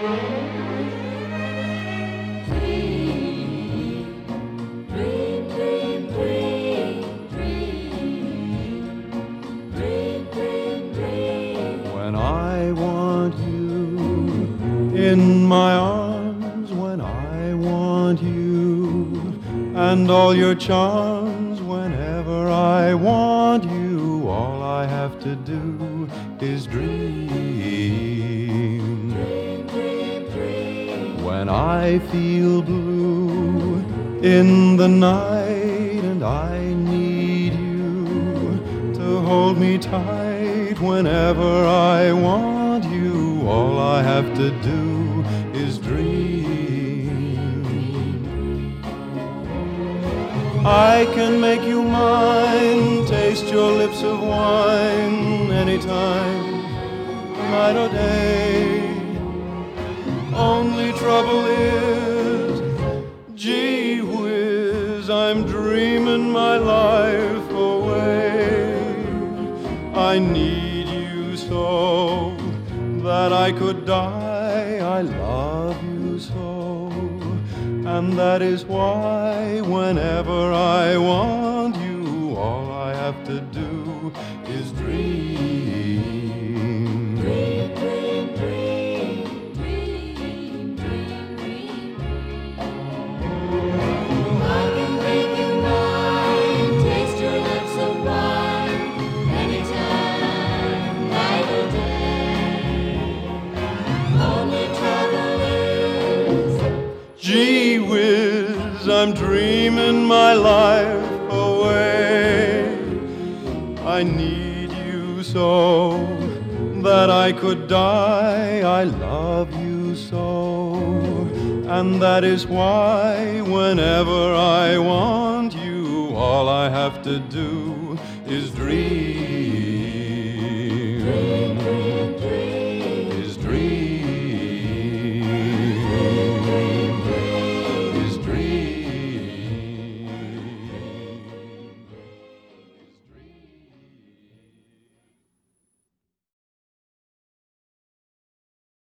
When I want you in my arms, when I want you and all your charms, whenever I want you, all I have to do is dream. When I feel blue in the night and I need you to hold me tight, whenever I want you, all I have to do is dream. I can make you mine, taste your lips of wine anytime, night or day. Only trouble is, gee whiz, I'm dreaming my life away. I need you so that I could die. I love you so, and that is why whenever I want you, all I have to do is dream. Dream, dream, dream, dream, dream, dream, dream. I can make you mine, taste your lips of wine, anytime, night or day. Only trouble is, Gee whiz, I'm dreaming my life away. I need you so that I could die. I love you so, and that is why whenever I want you, all I have to do is dream. dream, dream.